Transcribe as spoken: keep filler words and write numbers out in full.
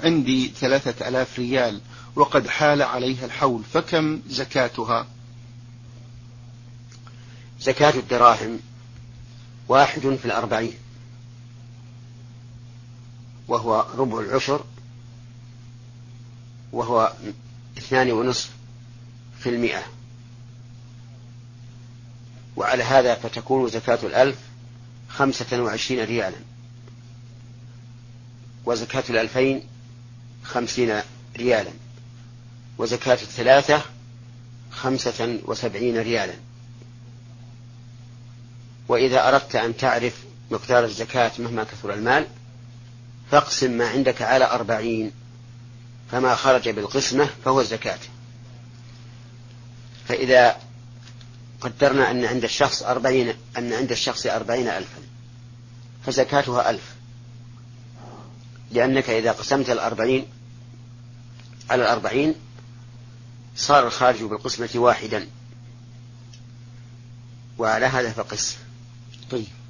عندي ثلاثة ألاف ريال وقد حال عليها الحول، فكم زكاتها؟ زكاة الدراهم واحد في الأربعين، وهو ربع العشر، وهو اثنان ونصف في المئة. وعلى هذا فتكون زكاة الألف خمسة وعشرين ريالا، وزكاة الألفين خمسين ريالا، وزكاة الثلاثة خمسة وسبعين ريالا. وإذا أردت أن تعرف مقدار الزكاة مهما كثر المال فاقسم ما عندك على أربعين، فما خرج بالقسمة فهو الزكاة. فإذا قدرنا أن عند الشخص أربعين أن عند الشخص أربعين ألفا فزكاتها ألف، لأنك إذا قسمت الأربعين على الأربعين صار الخارج بالقسمة واحدا، وعلى هذا فقس. طيب.